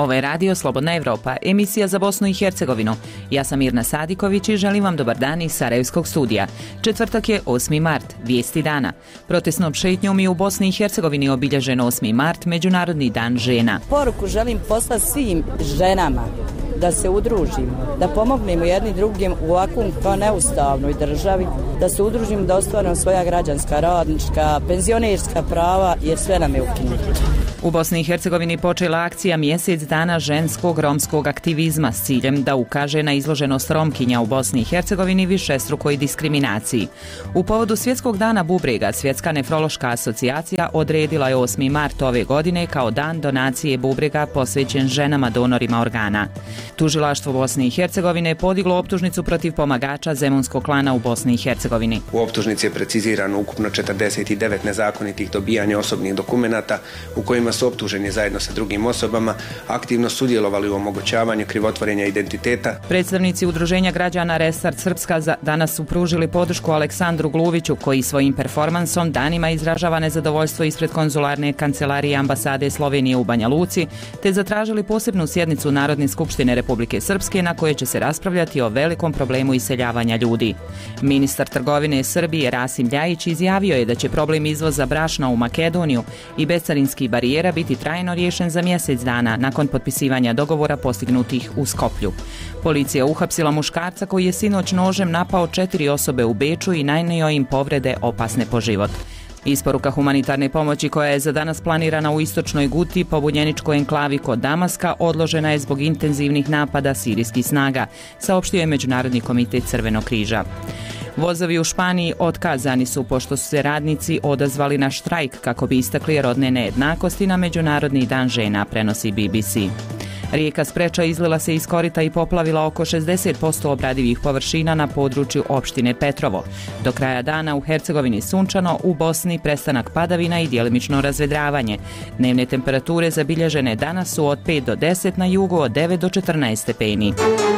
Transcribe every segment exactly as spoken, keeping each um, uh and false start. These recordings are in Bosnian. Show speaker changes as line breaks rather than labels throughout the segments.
Ovo je Radio Slobodna Evropa, emisija za Bosnu i Hercegovinu. Ja sam Mirna Sadiković i želim vam dobar dan iz Sarajevskog studija. Četvrtak je osmi mart, vijesti dana. Protestnom šetnjom je u Bosni i Hercegovini obilježen osmi mart, Međunarodni dan žena.
Poruku želim poslati svim ženama da se udružimo, da pomognemo jedni drugim u ovakvom kao neustavnoj državi, da se udružimo, da ostvarimo svoja građanska, radnička, penzionerska prava, jer sve nam je ukinuto.
U Bosni i Hercegovini počela akcija mjesec dana ženskog romskog aktivizma s ciljem da ukaže na izloženost Romkinja u Bosni i Hercegovini višestrukoj diskriminaciji. U povodu Svjetskog dana bubrega, Svjetska nefrološka asocijacija odredila je osmi mart ove godine kao dan donacije bubrega posvećen ženama donorima organa. Tužilaštvo Bosne i Hercegovine podiglo optužnicu protiv pomagača zemunskog klana u Bosni i Hercegovini.
U optužnici je precizirano ukupno četrdeset devet nezakonitih dobijanja osobnih dokumenata u kojima su optuženi zajedno sa drugim osobama aktivno sudjelovali u omogućavanju krivotvorenja identiteta.
Predstavnici Udruženja građana Restart Srpska za danas su pružili podršku Aleksandru Gluviću, koji svojim performansom danima izražava nezadovoljstvo ispred konzularne kancelarije ambasade Slovenije u Banja Luci, te zatražili posebnu sjednicu Narodne skupštine Republike Srpske na kojoj će se raspravljati o velikom problemu iseljavanja ljudi. Ministar trgovine Srbije Rasim Ljajić izjavio je da će problem izvoza brašna u Makedoniju i bescarinskih barijera biti trajno riješen za mjesec dana nakon potpisivanja dogovora postignutih u Skoplju. Policija uhapsila muškarca koji je sinoć nožem napao četiri osobe u Beču i nanio im povrede opasne po život. Isporuka humanitarne pomoći koja je za danas planirana u istočnoj Guti, pobunjeničkoj enklavi kod Damaska, odložena je zbog intenzivnih napada sirijskih snaga, saopštio je Međunarodni komitet Crvenog križa. Vozovi u Španiji otkazani su pošto su se radnici odazvali na štrajk kako bi istakli rodne nejednakosti na Međunarodni dan žena, prenosi B B C. Rijeka Spreča izlila se iz korita i poplavila oko šezdeset posto obradivih površina na području opštine Petrovo. Do kraja dana u Hercegovini sunčano, u Bosni prestanak padavina i djelimično razvedravanje. Dnevne temperature zabilježene danas su od pet do deset, na jugu od devet do četrnaest stepeni.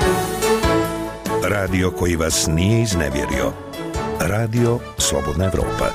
Radio koji vas nije iznevjerio. Radio Slobodna Evropa.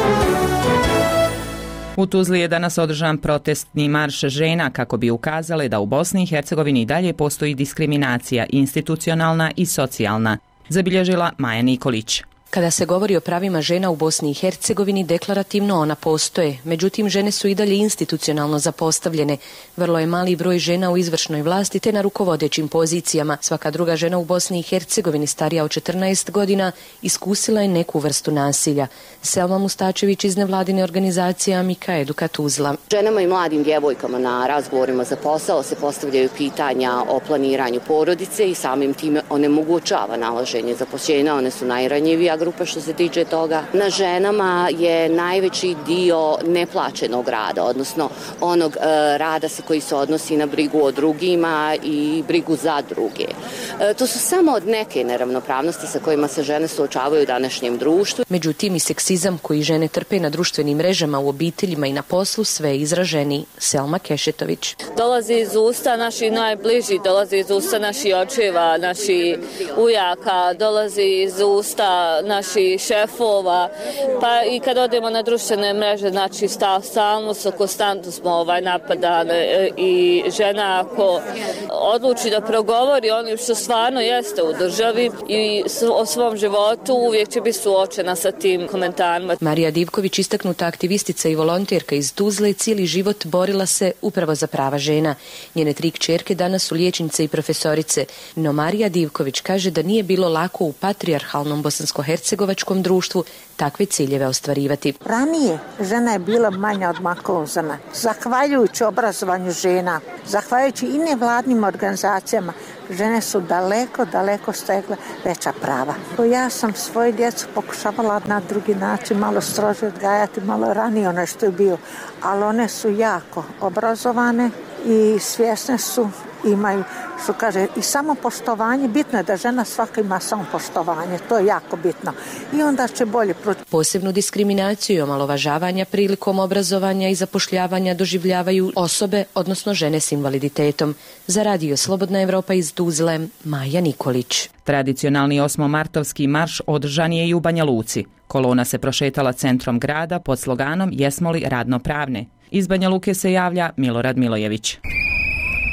U Tuzli je danas održan protestni marš žena kako bi ukazale da u Bosni i Hercegovini dalje postoji diskriminacija institucionalna i socijalna, zabilježila Maja Nikolić.
Kada se govori o pravima žena u Bosni i Hercegovini, deklarativno ona postoje. Međutim, žene su i dalje institucionalno zapostavljene. Vrlo je mali broj žena u izvršnoj vlasti te na rukovodećim pozicijama. Svaka druga žena u Bosni i Hercegovini starija od četrnaest godina iskusila je neku vrstu nasilja. Selma Mustačević iz nevladine organizacije Amika Eduka Tuzla.
Ženama i mladim djevojkama na razgovorima za posao se postavljaju pitanja o planiranju porodice i samim time onemogućava nalaženje zaposlenja. One su najranjivija grupa što se tiče toga. Na ženama je najveći dio neplaćenog rada, odnosno onog e, rada sa koji se odnosi na brigu o drugima i brigu za druge. E, to su samo od neke neravnopravnosti sa kojima se žene suočavaju u današnjem društvu.
Međutim, i seksizam koji žene trpe na društvenim mrežama, u obiteljima i na poslu sve izraženi. Selma Kešetović.
Dolazi iz usta naših najbližih, dolazi iz usta naših očeva, naših ujaka, dolazi iz usta naših šefova, pa i kad odemo na društvene mreže, znači stav stalno su, konstantno smo ovaj napadane i žena ako odluči da progovori onim što stvarno jeste u državi i o svom životu, uvijek će biti suočena sa tim komentarima.
Marija Divković, istaknuta aktivistica i volonterka iz Tuzle, cijeli život borila se upravo za prava žena. Njene tri kćerke danas su liječnice i profesorice, no Marija Divković kaže da nije bilo lako u patrijarhalnom bosansko-hercegovačkom društvu takve ciljeve ostvarivati.
Ranije žena je bila manja od maklozana. Zahvaljujući obrazovanju žena, zahvaljujući i nevladnim organizacijama, žene su daleko, daleko stegle veća prava. Ja sam svoje djecu pokušavala na drugi način, malo strože odgajati, malo ranije ono što je bio, ali one su jako obrazovane i svjesne su, imaju, što kaže, i samopoštovanje. Bitno je da žena svaka ima samopoštovanje, to je jako bitno. I onda će bolje proći.
Posebnu diskriminaciju i omalovažavanja prilikom obrazovanja i zapošljavanja doživljavaju osobe, odnosno žene s invaliditetom. Za Radio Slobodna Evropa iz Tuzle, Maja Nikolić.
Tradicionalni osmomartovski marš održan je i u Banja Luci. Kolona se prošetala centrom grada pod sloganom Jesmo li radnopravne? Iz Banja Luke se javlja Milorad Milojević.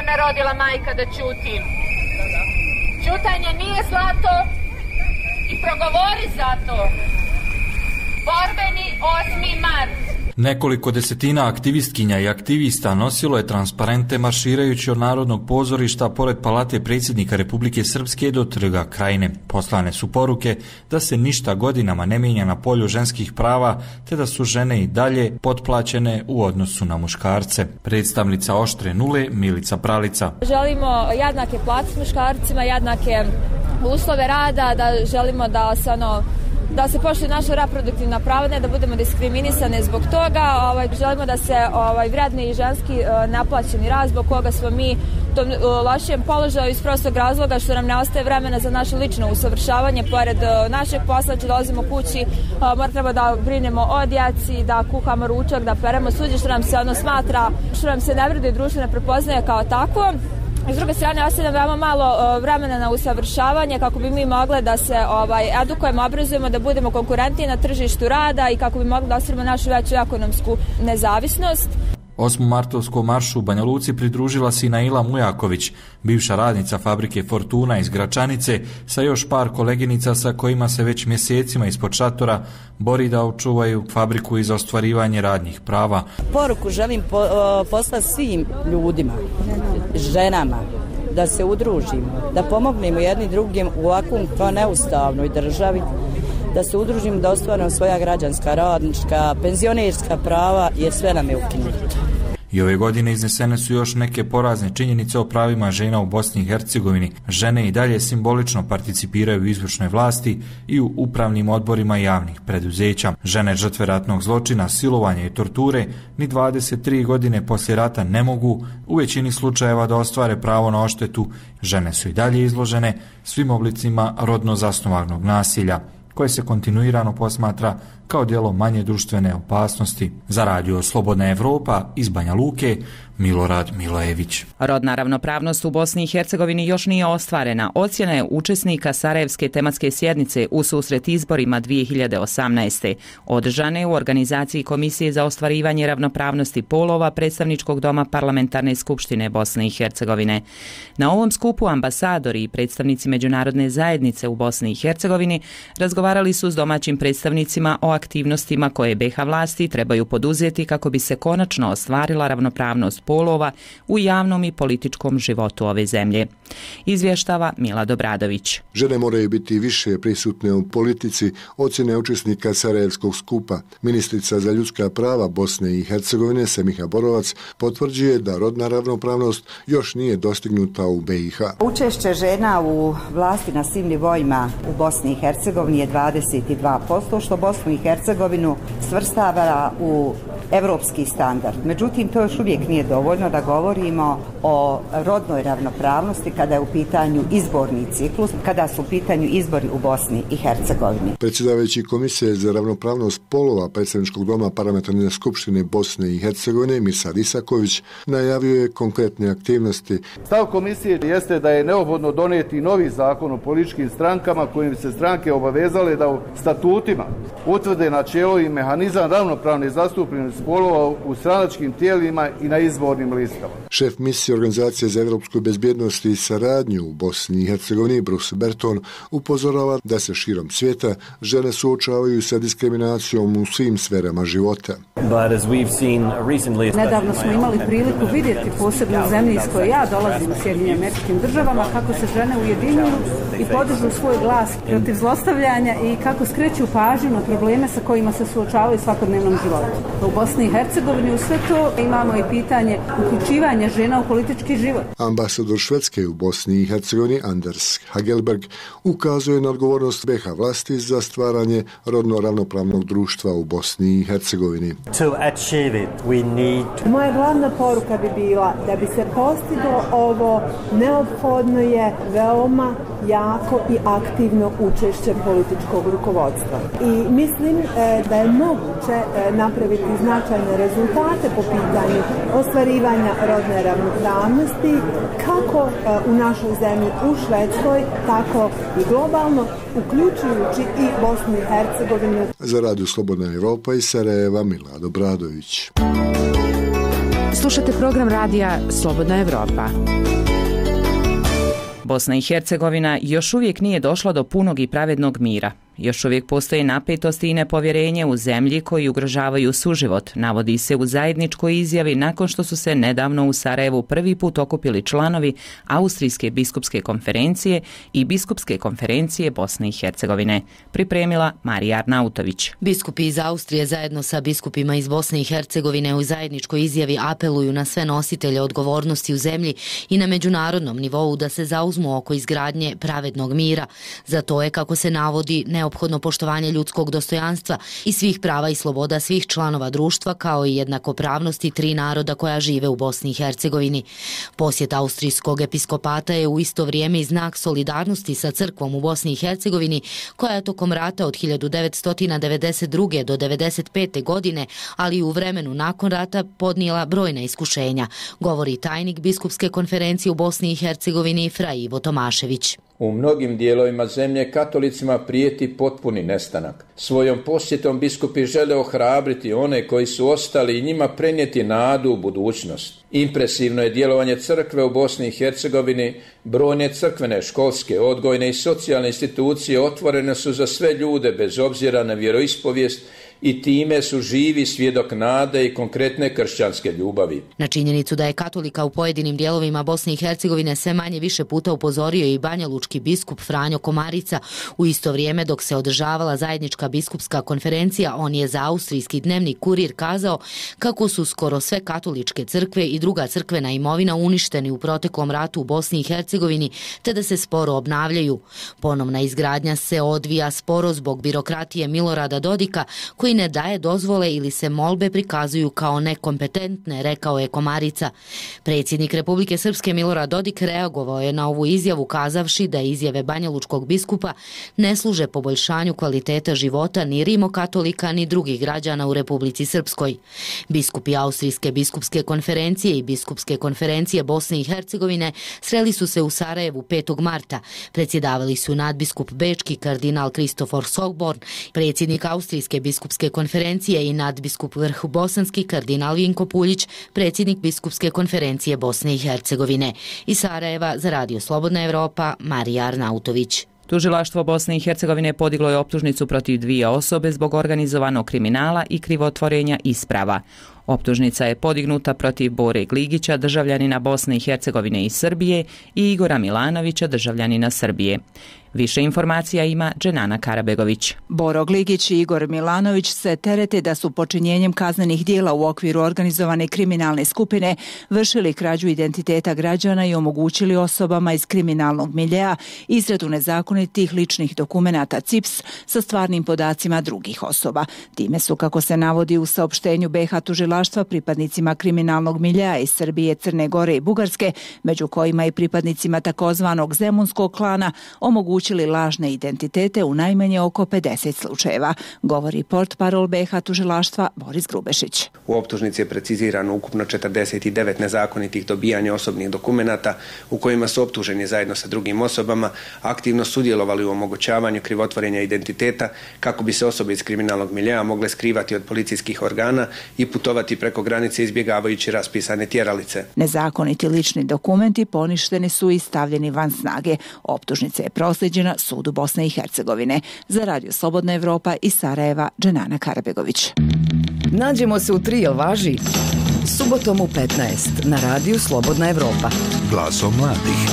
me rodila majka da ćutim. Ćutanje nije zlato i progovori za to. Borbeni osmi mart.
Nekoliko desetina aktivistkinja i aktivista nosilo je transparente marširajući od Narodnog pozorišta pored Palate predsjednika Republike Srpske do Trga Krajine. Poslane su poruke da se ništa godinama ne mijenja na polju ženskih prava, te da su žene i dalje potplaćene u odnosu na muškarce. Predstavnica Oštre nule, Milica Pralica.
Želimo jednake plate s muškarcima, jednake uslove rada, da želimo da se ono da se poštuje naša reproduktivna prava, ne da budemo diskriminisane zbog toga. Ovaj, želimo da se ovaj, vredne i ženski uh, naplaćeni rad, zbog koga smo mi u tom uh, lošijem položaju iz prostog razloga što nam ne ostaje vremena za naše lično usavršavanje. Pored uh, našeg posla, če dolazimo kući, uh, mora treba da brinemo o djeci, da kuhamo ručak, da peremo suđe, što nam se ono smatra, što nam se ne vredi društvo ne prepoznaje kao takvo. S druge strane, ostavljam veoma malo vremena na usavršavanje kako bi mi mogli da se ovaj, edukujemo, obrazujemo, da budemo konkurentni na tržištu rada i kako bi mogli da ostvarimo našu veću ekonomsku nezavisnost.
Osmomartovskom maršu u Banja Luci pridružila se i Naila Mujaković, bivša radnica fabrike Fortuna iz Gračanice, sa još par koleginica sa kojima se već mjesecima ispod šatora bori da očuvaju fabriku iz ostvarivanje radnih prava.
Poruku želim po, o, poslati svim ljudima, ženama, da se udružimo, da pomognemo jedni drugim u ovakvom kao neustavnoj državi, da se udružimo, da ostvarimo svoja građanska, radnička, penzionerska prava, jer sve nam je ukinuto.
I ove godine iznesene su još neke porazne činjenice o pravima žena u Bosni i Hercegovini. Žene i dalje simbolično participiraju u izvršnoj vlasti i u upravnim odborima javnih preduzeća. Žene žrtve ratnog zločina, silovanja i torture ni dvadeset tri godine poslije rata ne mogu u većini slučajeva da ostvare pravo na odštetu. Žene su i dalje izložene svim oblicima rodno zasnovanog nasilja, koje se kontinuirano posmatra kao djelo manje društvene opasnosti. Za radio Slobodna Evropa iz Banja Luke, Milorad Milojević.
Rodna ravnopravnost u Bosni i Hercegovini još nije ostvarena. Ocjena je učesnika Sarajevske tematske sjednice u susret izborima dvije hiljade osamnaeste. održane u organizaciji Komisije za ostvarivanje ravnopravnosti polova Predstavničkog doma Parlamentarne skupštine Bosne i Hercegovine. Na ovom skupu ambasadori i predstavnici međunarodne zajednice u Bosni i Hercegovini razgovarali su s domaćim predstavnicima o aktivnostima koje be ha vlasti trebaju poduzeti kako bi se konačno ostvarila ravnopravnost polova u javnom i političkom životu ove zemlje. Izvještava Milad Obradović.
Žene moraju biti više prisutne u politici, ocjene učesnika Sarajevskog skupa. Ministrica za ljudska prava Bosne i Hercegovine Semiha Borovac potvrđuje da rodna ravnopravnost još nije dostignuta u be i ha.
Učešće žena u vlasti na svim nivoima u Bosni i Hercegovini je dvadeset dva posto, što Bosnu i Hercegovinu svrstava u evropski standard. Međutim, to još uvijek nije dovoljno da govorimo o rodnoj ravnopravnosti kada je u pitanju izborni ciklus, kada su u pitanju izbori u Bosni i Hercegovini.
Predsjedavajući Komisije za ravnopravnost polova Predstavničkog doma Parlamentarne skupštine Bosne i Hercegovine Mirsad Isaković najavio je konkretne aktivnosti.
Stav komisije jeste da je neophodno donijeti novi zakon o političkim strankama kojim se stranke obavezale da u statutima utvrde načelo i mehanizam ravnopravne zastupljenosti polova u stranačkim tijelima i na izbornim listama.
Šef misije Organizacije za evropsku bezbjednost i saradnju u Bosni i Hercegovini Bruce Berton upozorava da se širom svijeta žene suočavaju sa diskriminacijom u svim sferama života.
Nedavno smo imali priliku vidjeti, posebno u zemlji iz koje ja dolazim, u Sjedinjenim Američkim Državama, kako se žene ujedinjuju i podižu svoj glas protiv zlostavljanja i kako skreću pažnju na probleme sa kojima se suočavaju u svakodnevnom životu. U Bosni i Hercegovini u sve to imamo i pitanje uključivanja žena u politički život.
Ambasador Švedske u Bosni i Hercegovini Anders Hagelberg ukazuje na odgovornost be ha vlasti za stvaranje rodno ravnopravnog društva u Bosni i Hercegovini.
Moja glavna poruka bi bila da bi se postiglo ovo, neophodno je veoma jako i aktivno učešće političkog rukovodstva. I mislim e, da je moguće e, napraviti značajne rezultate po pitanju ostvarivanja rodne ravnopravnosti kako e, u našoj zemlji, u Švedskoj, tako i globalno, uključujući i Bosnu i Hercegovinu.
Za radio Slobodna Evropa iz Sarajeva Milad Obradović.
Slušate program radija Slobodna Evropa.
Bosna i Hercegovina još uvijek nije došla do punog i pravednog mira. Još uvijek postoje napetosti i nepovjerenje u zemlji koji ugrožavaju suživot, navodi se u zajedničkoj izjavi nakon što su se nedavno u Sarajevu prvi put okupili članovi Austrijske biskupske konferencije i Biskupske konferencije Bosne i Hercegovine. Pripremila Marija Arnautović.
Biskupi iz Austrije zajedno sa biskupima iz Bosne i Hercegovine u zajedničkoj izjavi apeluju na sve nositelje odgovornosti u zemlji i na međunarodnom nivou da se zauzmu oko izgradnje pravednog mira. Za to je, kako se navodi, ne neophodno poštovanje ljudskog dostojanstva i svih prava i sloboda svih članova društva, kao i jednakopravnosti tri naroda koja žive u Bosni i Hercegovini. Posjet austrijskog episkopata je u isto vrijeme i znak solidarnosti sa crkvom u Bosni i Hercegovini, koja je tokom rata od hiljadu devetsto devedeset druge do devedeset pete godine, ali i u vremenu nakon rata podnijela brojna iskušenja, govori tajnik Biskupske konferencije u Bosni i Hercegovini Fra Ivo Tomašević.
U mnogim dijelovima zemlje katolicima prijeti potpuni nestanak. Svojom posjetom biskupi žele ohrabriti one koji su ostali i njima prenijeti nadu u budućnost. Impresivno je djelovanje crkve u Bosni i Hercegovini. Brojne crkvene, školske, odgojne i socijalne institucije otvorene su za sve ljude bez obzira na vjeroispovijest i time su živi svjedok nade i konkretne kršćanske ljubavi.
Na činjenicu da je katolika u pojedinim dijelovima Bosne i Hercegovine sve manje više puta upozorio i banjalučki biskup Franjo Komarica. U isto vrijeme dok se održavala zajednička biskupska konferencija, on je za austrijski dnevnik Kurir kazao kako su skoro sve katoličke crkve i druga crkvena imovina uništeni u proteklom ratu u Bosni i Hercegovini, te da se sporo obnavljaju. Ponovna izgradnja se odvija sporo zbog birokratije Milorada Dodika, koji ne daje dozvole ili se molbe prikazuju kao nekompetentne, rekao je Komarica. Predsjednik Republike Srpske Milorad Dodik reagovao je na ovu izjavu kazavši da izjave banjalučkog biskupa ne služe poboljšanju kvaliteta života ni rimokatolika ni drugih građana u Republici Srpskoj. Biskupi Austrijske biskupske konferencije i Biskupske konferencije Bosne i Hercegovine sreli su se u Sarajevu petog marta. Predsjedavali su nadbiskup bečki kardinal Kristofor Sogborn, predsjednik Austrijske biskupske konferencije i nadbiskup vrhbosanski kardinal Vinko Puljić, predsjednik Biskupske konferencije Bosne i Hercegovine. Iz Sarajeva za Radio Slobodna Evropa, Marija Arnautović.
Tužilaštvo Bosne i Hercegovine podiglo je optužnicu protiv dvije osobe zbog organizovanog kriminala i krivotvorenja isprava. Optužnica je podignuta protiv Bore Gligića, državljanina Bosne i Hercegovine i Srbije, i Igora Milanovića, državljanina Srbije. Više informacija ima Dženana Karabegović.
Boro Gligić i Igor Milanović se terete da su počinjenjem kaznenih dijela u okviru organizovane kriminalne skupine vršili krađu identiteta građana i omogućili osobama iz kriminalnog miljea izradu nezakonitih ličnih dokumenata C I P S sa stvarnim podacima drugih osoba. Time su, kako se navodi u saopštenju B H tužilaštva, pripadnicima kriminalnog miljea iz Srbije, Crne Gore i Bugarske, među kojima i pripadnicima takozvanog Zemunskog klana, omogućili lažne identitete u najmanje oko pedeset slučajeva, govori portparol B H tužilaštva Boris Grubešić.
U optužnici je precizirano ukupno četrdeset devet nezakonitih dobijanja osobnih dokumenata u kojima su optuženi zajedno sa drugim osobama aktivno sudjelovali u omogućavanju krivotvorenja identiteta kako bi se osobe iz kriminalnog miljea mogle skrivati od policijskih organa i putovati preko granice izbjegavajući raspisane tjeralice.
Nezakoniti lični dokumenti poništeni su i stavljeni van snage. Optužnica je proslijeđena sudu Bosne i Hercegovine. Za Radio Slobodna Evropa iz Sarajeva, Dženana Karabegović.
Nađemo se u tri, jel važi? Subotom u petnaest na Radiju Slobodna Evropa.
Glasom mladih.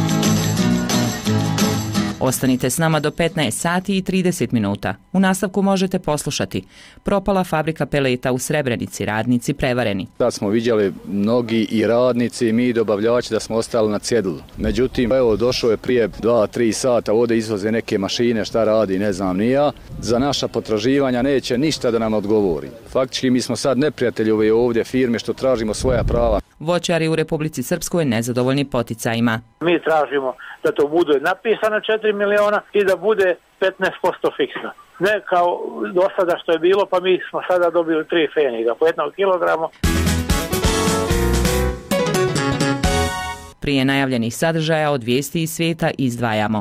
Ostanite s nama do petnaest sati i trideset minuta. U nastavku možete poslušati: propala fabrika peleta u Srebrenici, radnici prevareni.
Da smo vidjeli mnogi i radnici i mi dobavljači da smo ostali na cjedilu. Međutim, evo, došao je prije dva tri sata, ovdje izvoze neke mašine, šta radi, ne znam ni ja. Za naša potraživanja neće ništa da nam odgovori. Faktički mi smo sad neprijatelji ove ovdje firme što tražimo svoja prava.
Voćari u Republici Srpskoj nezadovoljni poticajima.
Mi tražimo da to bude napisano četiri miliona i da bude petnaest posto fiksno. Ne kao do sada što je bilo, pa mi smo sada dobili tri feniga po jednog kilograma.
Prije najavljenih sadržaja od vijesti iz svijeta izdvajamo.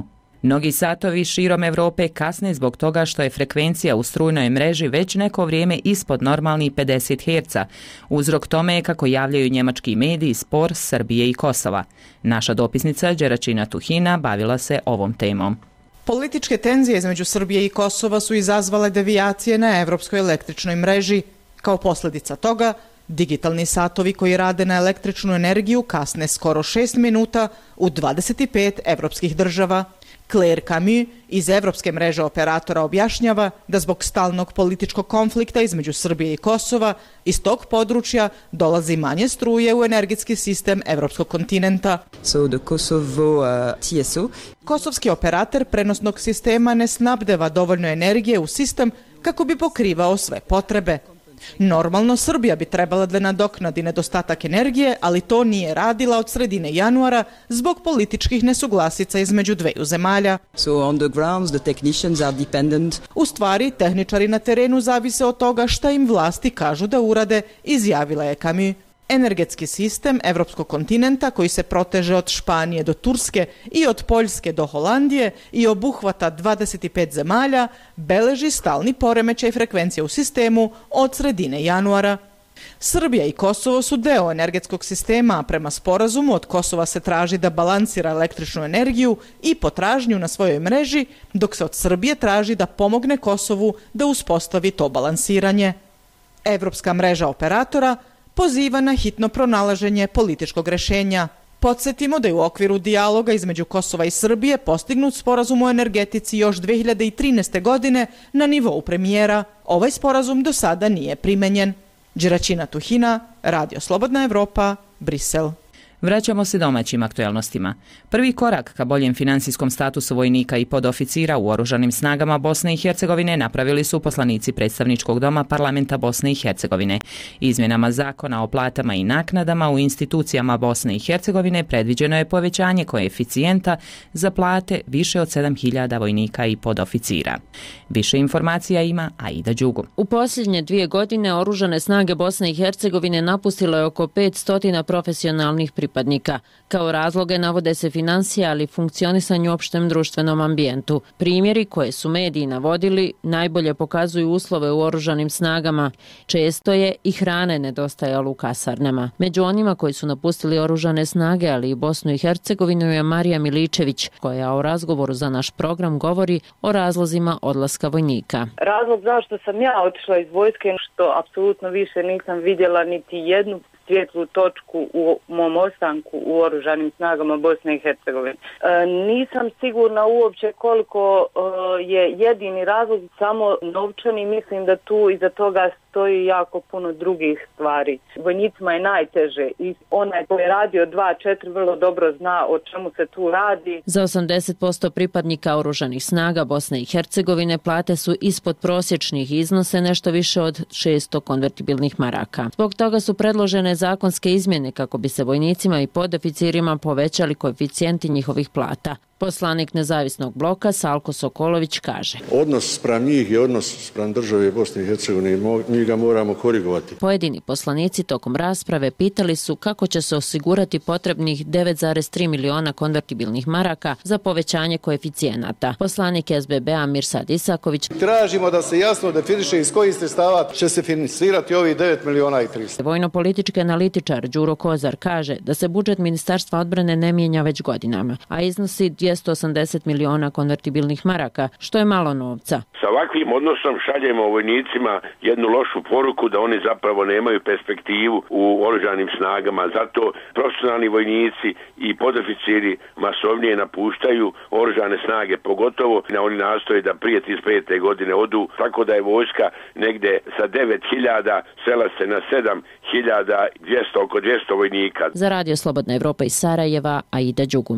Mnogi satovi širom Europe kasne zbog toga što je frekvencija u strujnoj mreži već neko vrijeme ispod normalnih pedeset herca. Uzrok tome je, kako javljaju njemački mediji, spor Srbije i Kosova. Naša dopisnica Đeračina Tuhina bavila se ovom temom.
Političke tenzije između Srbije i Kosova su izazvale devijacije na evropskoj električnoj mreži. Kao posljedica toga, digitalni satovi koji rade na električnu energiju kasne skoro šest minuta u dvadeset pet evropskih država. Claire Camus iz Evropske mreže operatora objašnjava da zbog stalnog političkog konflikta između Srbije i Kosova iz tog područja dolazi manje struje u energetski sistem evropskog kontinenta.
So the Kosovo uh, T S O.
Kosovski operator prenosnog sistema ne snabdeva dovoljno energije u sistem kako bi pokrivao sve potrebe. Normalno, Srbija bi trebala da nadoknadi nedostatak energije, ali to nije radila od sredine januara zbog političkih nesuglasica između dveju zemalja.
So on the grounds, the technicians are dependent.
U stvari, tehničari na terenu zavise od toga šta im vlasti kažu da urade, izjavila je Camus. Energetski sistem evropskog kontinenta, koji se proteže od Španije do Turske i od Poljske do Holandije i obuhvata dvadeset pet zemalja, beleži stalni poremećaj frekvencije u sistemu od sredine januara. Srbija i Kosovo su deo energetskog sistema, a prema sporazumu od Kosova se traži da balansira električnu energiju i potražnju na svojoj mreži, dok se od Srbije traži da pomogne Kosovu da uspostavi to balansiranje. Evropska mreža operatora poziva na hitno pronalaženje političkog rešenja. Podsjetimo da je u okviru dijaloga između Kosova i Srbije postignut sporazum o energetici još dve hiljade trinaeste. godine na nivou premijera. Ovaj sporazum do sada nije primenjen. Đeračina Tuhina, Radio Slobodna Evropa, Brisel.
Vraćamo se domaćim aktuelnostima. Prvi korak ka boljem finansijskom statusu vojnika i podoficira u oružanim snagama Bosne i Hercegovine napravili su poslanici Predstavničkog doma Parlamenta Bosne i Hercegovine. Izmjenama zakona o platama i naknadama u institucijama Bosne i Hercegovine predviđeno je povećanje koeficijenta za plate više od sedam hiljada vojnika i podoficira. Više informacija ima Aida Đugu.
U posljednje dvije godine oružane snage Bosne i Hercegovine napustilo je oko petsto profesionalnih pripadnika. Kao razloge navode se financije, ali i funkcionisanje u opštem društvenom ambijentu. Primjeri koje su mediji navodili najbolje pokazuju uslove u oružanim snagama. Često je i hrane nedostajalo u kasarnama. Među onima koji su napustili oružane snage, ali i Bosnu i Hercegovinu, je Marija Miličević, koja u razgovoru za naš program govori o razlozima odlaska vojnika.
Razlog zašto sam ja otišla iz vojske, što apsolutno više nisam vidjela niti jednu svjetlu točku u mom ostanku u oružanim snagama Bosne i Hercegovine. E, nisam sigurna uopće koliko e, je jedini razlog samo novčani, mislim da tu iza toga stoji jako puno drugih stvari. Vojnicima je najteže i onaj koji je radio dva četiri vrlo dobro zna o čemu se tu radi.
Za osamdeset posto pripadnika oružanih snaga Bosne i Hercegovine plate su ispod prosječnih i iznose nešto više od šesto konvertibilnih maraka. Zbog toga su predložene zakonske izmjene kako bi se vojnicima i podoficirima povećali koeficijenti njihovih plata. Poslanik Nezavisnog bloka Salko Sokolović kaže:
Odnos spram njih je odnos spram države Bosne i Hercegovine, mi ga moramo korigovati.
Pojedini poslanici tokom rasprave pitali su kako će se osigurati potrebnih devet zarez tri miliona konvertibilnih maraka za povećanje koeficijenata. Poslanik S B B-a Mirsad Isaković:
Tražimo da se jasno definiše iz kojih sredstava će se finansirati ovih devet miliona i tristo.
Vojno-politički analitičar Đuro Kozar kaže da se budžet Ministarstva odbrane ne mijenja već godinama, a iznosi dvjesto osamdeset miliona konvertibilnih maraka, što je malo novca.
Sa ovakvim odnosom šaljemo vojnicima jednu lošu poruku da oni zapravo nemaju perspektivu u oružanim snagama. Zato profesionalni vojnici i podoficiri masovnije napuštaju oružane snage, pogotovo oni nastoje da prije trideset pete godine odu, tako da je vojska negde sa devet hiljada sela se na sedam hiljada dvjesto, oko dvjesto vojnika.
Za Radio Slobodna Evropa iz Sarajeva, Aida Đugum.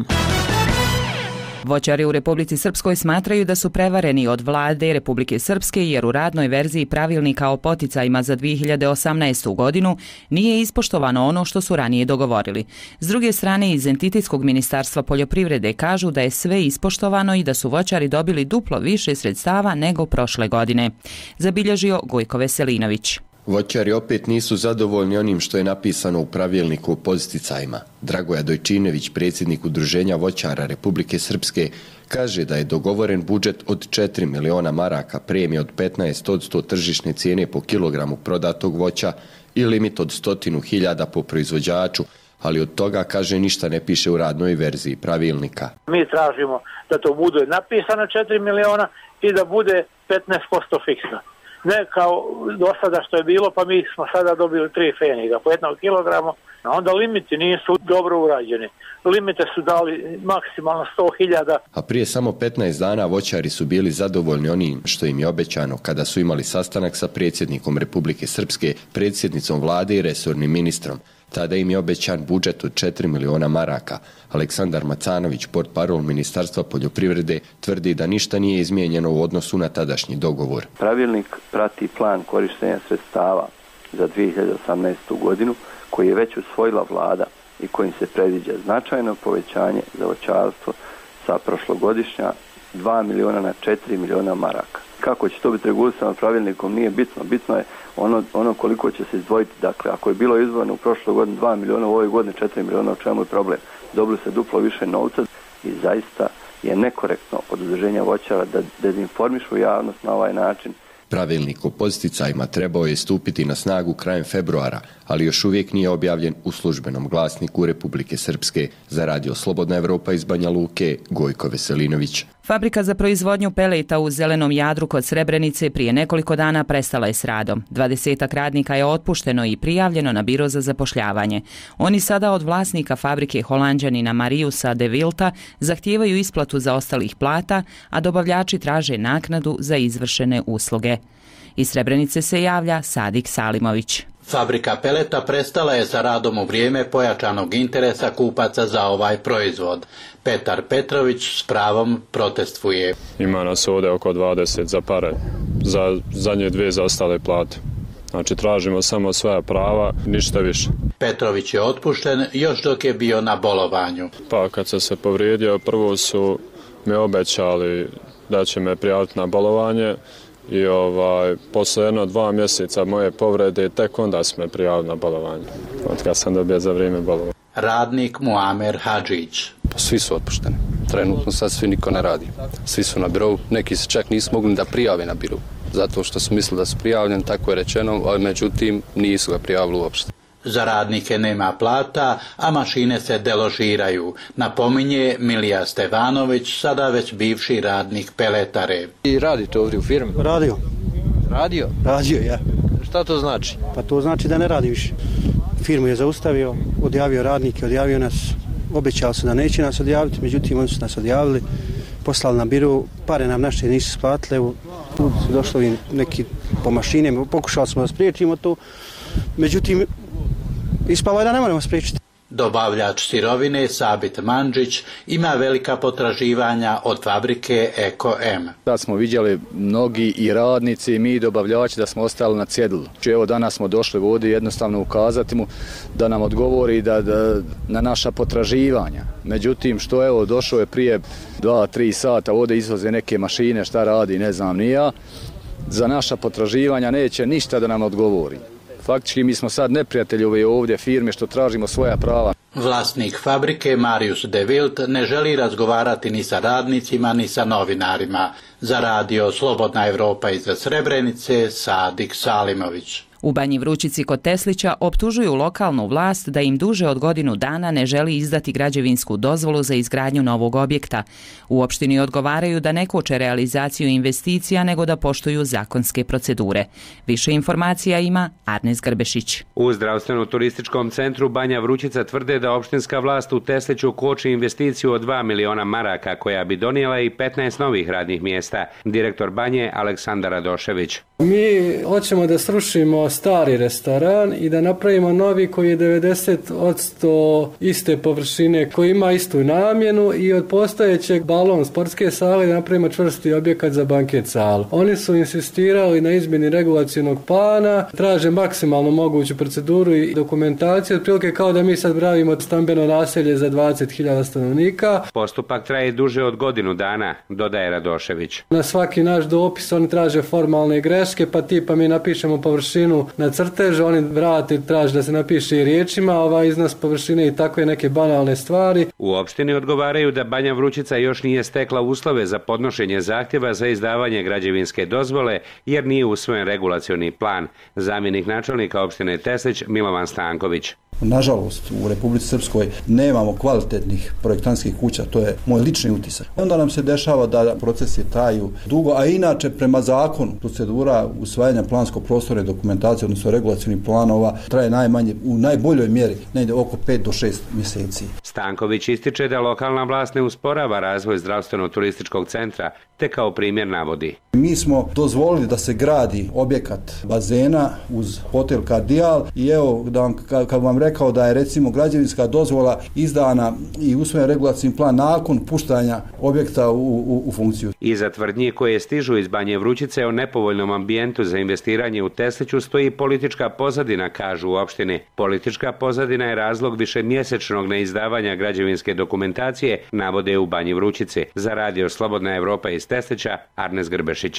Voćari u Republici Srpskoj smatraju da su prevareni od vlade Republike Srpske jer u radnoj verziji pravilnika o poticajima za dvije hiljade osamnaestu. godinu nije ispoštovano ono što su ranije dogovorili. S druge strane, iz Entitetskog ministarstva poljoprivrede kažu da je sve ispoštovano i da su voćari dobili duplo više sredstava nego prošle godine. Zabilježio Gojko Veselinović.
Voćari opet nisu zadovoljni onim što je napisano u pravilniku o podsticajima. Dragoja Dojčinević, predsjednik Udruženja voćara Republike Srpske, kaže da je dogovoren budžet od četiri miliona maraka, premije od petnaest posto tržišne cijene po kilogramu prodatog voća i limit od stotinu hiljada po proizvođaču, ali od toga, kaže, ništa ne piše u radnoj verziji pravilnika.
Mi tražimo da to bude napisano četiri miliona i da bude petnaest posto fiksno. Ne kao do sada što je bilo, pa mi smo sada dobili tri feniga po jednog kilograma, a onda limiti nisu dobro urađeni. Limite su dali maksimalno sto hiljada.
A prije samo petnaest dana voćari su bili zadovoljni onim što im je obećano kada su imali sastanak sa predsjednikom Republike Srpske, predsjednicom vlade i resornim ministrom. Tada im je obećan budžet od četiri miliona maraka. Aleksandar Macanović, portparol Ministarstva poljoprivrede, tvrdi da ništa nije izmijenjeno u odnosu na tadašnji dogovor.
Pravilnik prati plan korištenja sredstava za dvije hiljade osamnaestu godinu koji je već usvojila vlada i kojim se predviđa značajno povećanje za voćarstvo sa prošlogodišnja dva miliona na četiri miliona maraka. Kako će to biti regulisano pravilnikom nije bitno. Bitno je ono, ono koliko će se izdvojiti. Dakle, ako je bilo izdvojeno u prošloj godini dva miliona, u ovoj godini četiri miliona, u čemu je problem? Dobili se duplo više novca i zaista je nekorektno od udruženja voćara da dezinformišu javnost na ovaj način.
Pravilnik o podsticajima trebao je stupiti na snagu krajem februara, ali još uvijek nije objavljen u službenom glasniku Republike Srpske. Za Radio Slobodna Evropa iz Banja Luke, Gojko Veselinović.
Fabrika za proizvodnju peleta u Zelenom Jadru kod Srebrenice prije nekoliko dana prestala je s radom. Dvadesetak radnika je otpušteno i prijavljeno na biro za zapošljavanje. Oni sada od vlasnika fabrike Holanđanina Mariusa de Vilta zahtijevaju isplatu za ostalih plata, a dobavljači traže naknadu za izvršene usluge. Iz Srebrenice se javlja Sadik Salimović.
Fabrika peleta prestala je sa radom u vrijeme pojačanog interesa kupaca za ovaj proizvod. Petar Petrović s pravom protestvuje.
Ima nas ovdje oko dvadeset za pare, za zadnje dvije za ostale plate. Znači tražimo samo svoja prava, ništa više.
Petrović je otpušten još dok je bio na bolovanju.
Pa kad sam se povrijedio, prvo su mi obećali da će me prijaviti na bolovanje. I ovaj, posle jedno dva mjeseca moje povrede, tek onda su me prijavili na bolovanje. Od kada sam dobio za vrijeme bolovanja.
Radnik Muamer Hadžić.
Pa svi su otpušteni. Trenutno sad svi niko ne radi. Svi su na birovu. Neki se čak nisu mogli da prijave na birovu. Zato što su mislili da su prijavljeni, tako je rečeno, ali međutim nisu ga prijavili uopšte.
Za radnike nema plata, a mašine se deložiraju, napominje Milija Stevanović, sada već bivši radnik peletare.
I radite ovdje u firmi?
Radio.
Radio?
Radio, ja.
Šta to znači?
Pa to znači da ne radi više. Firmu je zaustavio, odjavio radnike, odjavio nas, obećali su da neće nas odjaviti, međutim oni su nas odjavili, poslali na biro, pare nam naše nisu splatile, tu su došli neki po mašine, pokušali smo da spriječimo to, međutim ispalo je da ne moramo spriječiti.
Dobavljač sirovine Sabit Mandžić ima velika potraživanja od fabrike Eko M.
Da smo vidjeli mnogi i radnici i mi dobavljači da smo ostali na cjedilu. Evo danas smo došli ovdje jednostavno ukazati mu da nam odgovori da, da, na naša potraživanja. Međutim, što evo došao je prije dva tri sata, ovdje izvoze neke mašine, šta radi, ne znam ni ja. Za naša potraživanja neće ništa da nam odgovori. Faktički mi smo sad neprijatelji ove ovdje firme što tražimo svoja prava.
Vlasnik fabrike Marius de Wild ne želi razgovarati ni sa radnicima ni sa novinarima. Za Radio Slobodna Evropa iz Srebrenice, Sadik Salimović.
U Banji Vrućici kod Teslića optužuju lokalnu vlast da im duže od godinu dana ne želi izdati građevinsku dozvolu za izgradnju novog objekta. U opštini odgovaraju da ne koče realizaciju investicija nego da poštuju zakonske procedure. Više informacija ima Arnes Grbešić.
U zdravstveno-turističkom centru Banja Vrućica tvrde da opštinska vlast u Tesliću koči investiciju od dva miliona maraka koja bi donijela i petnaest novih radnih mjesta. Direktor Banje Aleksandar Radošević.
Mi hoćemo da srušimo stari restoran i da napravimo novi koji je devedeset posto iste površine, koji ima istu namjenu i od postojećeg balon sportske sale da napravimo čvrsti objekat za banket salu. Oni su insistirali na izmjeni regulacionog plana, traže maksimalno moguću proceduru i dokumentaciju, otprilike kao da mi sad pravimo stambeno naselje za dvadeset hiljada stanovnika.
Postupak traje duže od godinu dana, dodaje Radošević.
Na svaki naš dopis oni traže formalne greške, pa tipa mi napišemo površinu krenu na crtež, oni vrati, traži da se napiše i riječima, ovaj iznos površine i takve neke banalne stvari.
U opštini odgovaraju da Banja Vrućica još nije stekla uslove za podnošenje zahtjeva za izdavanje građevinske dozvole jer nije usvojen regulacioni plan. Zamjenik načelnika opštine Teslić Milovan Stanković.
Nažalost, u Republici Srpskoj nemamo kvalitetnih projektantskih kuća, to je moj lični utisak. Onda nam se dešava da procesi traju dugo, a inače prema zakonu procedura usvajanja plansko-prostorne dokumentacije, odnosno regulacionih planova, traje najmanje, u najboljoj mjeri, negdje oko pet do šest mjeseci.
Stanković ističe da lokalna vlast ne usporava razvoj zdravstveno-turističkog centra, te kao primjer navodi.
Mi smo dozvolili da se gradi objekat bazena uz hotel Kardijal i evo, da vam, kad vam rekao da je recimo građevinska dozvola izdana i usvojen regulacijni plan nakon puštanja objekta u, u, u funkciju.
Iza tvrdnji koje stižu iz Banje Vrućice o nepovoljnom ambijentu za investiranje u Tesliću stoji politička pozadina, kažu u opštini. Politička pozadina je razlog višemjesečnog neizdavanja građevinske dokumentacije, navode u Banji Vrućici. Za radio Slobodna Evropa iz Teslića, Arnes Grbešić.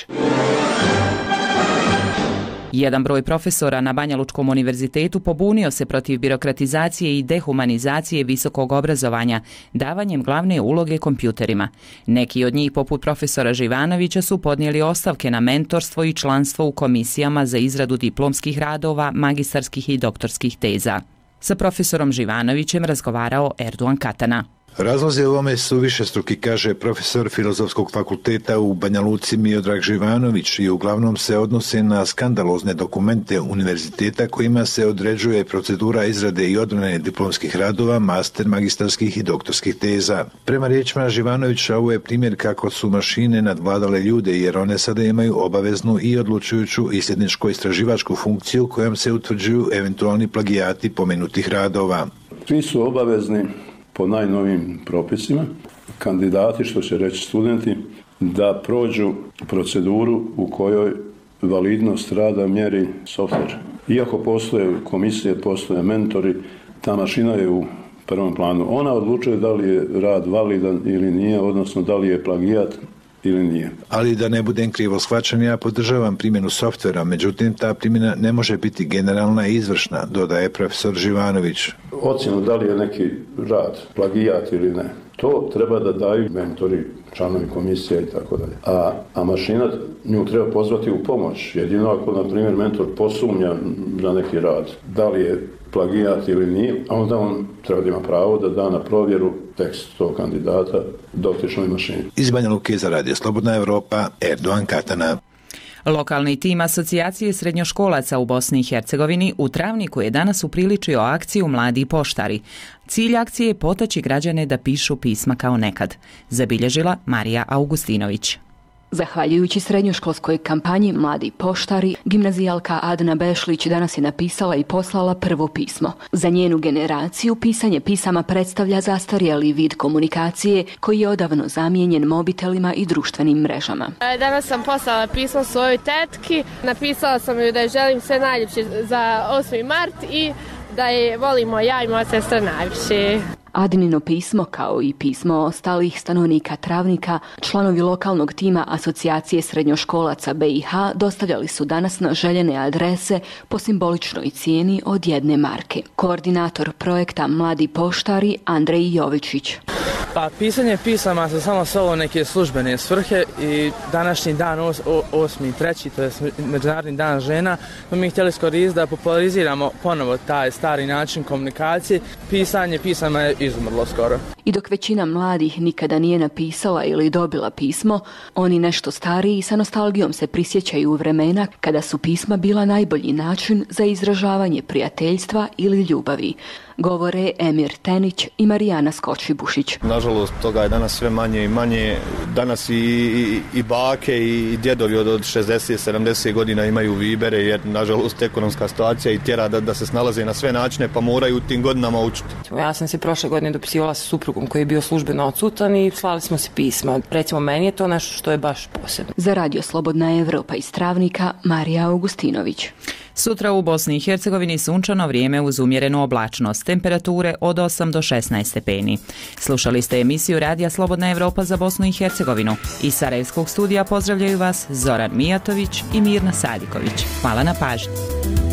Jedan broj profesora na Banja Lučkom univerzitetu pobunio se protiv birokratizacije i dehumanizacije visokog obrazovanja, davanjem glavne uloge kompjuterima. Neki od njih, poput profesora Živanovića, su podnijeli ostavke na mentorstvo i članstvo u komisijama za izradu diplomskih radova, magistarskih i doktorskih teza. Sa profesorom Živanovićem razgovarao Erduan Katana.
Razlozi u ovome su višestruki, kaže profesor Filozofskog fakulteta u Banja Luci Miodrag Živanović, i uglavnom se odnose na skandalozne dokumente univerziteta kojima se određuje procedura izrade i odbrane diplomskih radova, master, magistarskih i doktorskih teza. Prema riječima Živanovića, ovo je primjer kako su mašine nadvladale ljude, jer one sada imaju obaveznu i odlučujuću isljedničko-istraživačku funkciju kojom se utvrđuju eventualni plagijati pomenutih radova.
Svi su obavezni po najnovim propisima, kandidati, što će reći studenti, da prođu proceduru u kojoj validnost rada mjeri softver. Iako postoje komisije, postoje mentori, ta mašina je u prvom planu. Ona odlučuje da li je rad validan ili nije, odnosno da li je plagijat ili nije.
Ali da ne budem krivo shvaćen, ja podržavam primjenu softvera, međutim ta primjena ne može biti generalna i izvršna, dodaje profesor Živanović.
Ocjenu da li je neki rad plagijat ili ne, to treba da daju mentori, članovi komisije i tako dalje. A, a mašina nju treba pozvati u pomoć. Jedino ako, na primjer, mentor posumnja na neki rad, da li je plagijat ili nije, a onda on treba da ima pravo da da na provjeru tekst tog kandidata dotičnoj mašini.
Iz Banja Luke za radio Slobodna Evropa, Erduan Katana.
Lokalni tim Asocijacije srednjoškolaca u Bosni i Hercegovini u Travniku je danas upriličio akciju Mladi poštari. Cilj akcije je potaći građane da pišu pisma kao nekad, zabilježila Marija Augustinović.
Zahvaljujući srednjoškolskoj kampanji Mladi poštari, gimnazijalka Adna Bešlić danas je napisala i poslala prvo pismo. Za njenu generaciju pisanje pisama predstavlja zastarjeli vid komunikacije koji je odavno zamijenjen mobitelima i društvenim mrežama.
Danas sam poslala pismo svojoj tetki, napisala sam joj da je želim sve najljepše za osmi mart i da je volimo ja i moja sestra najviše.
Adnino pismo, kao i pismo ostalih stanovnika Travnika, članovi lokalnog tima Asocijacije srednjoškolaca B i H dostavljali su danas na željene adrese po simboličnoj cijeni od jedne marke. Koordinator projekta Mladi poštari Andrej Jovičić.
Pa pisanje pisama su samo s ovo neke službene svrhe i današnji dan osmi treći to je Međunarodni dan žena, mi htjeli iskoristiti da populariziramo ponovo taj stari način komunikacije. Pisanje pisama je izumrlo skoro.
I dok većina mladih nikada nije napisala ili dobila pismo, oni nešto stariji sa nostalgijom se prisjećaju vremena kada su pisma bila najbolji način za izražavanje prijateljstva ili ljubavi. Govore Emir Tenić i Marijana Skoči-Bušić.
Nažalost, toga je danas sve manje i manje. Danas i, i, i bake i djedovi od, od šezdeset sedamdeset godina imaju vibere, jer nažalost ekonomska situacija i tjera da, da se snalaze na sve načine, pa moraju u tim godinama učiti.
Ja sam se prošle godine dopisivala sa suprugom koji je bio službeno odsutan i slali smo se pisma. Recimo, meni je to nešto što je baš posebno.
Za radio Slobodna Evropa iz Travnika, Marija Augustinović.
Sutra u Bosni i Hercegovini sunčano vrijeme uz umjerenu oblačnost, temperature od osam do šesnaest stepeni. Slušali ste emisiju Radija Slobodna Evropa za Bosnu i Hercegovinu. Iz Sarajevskog studija pozdravljaju vas Zoran Mijatović i Mirna Sadiković. Hvala na pažnji.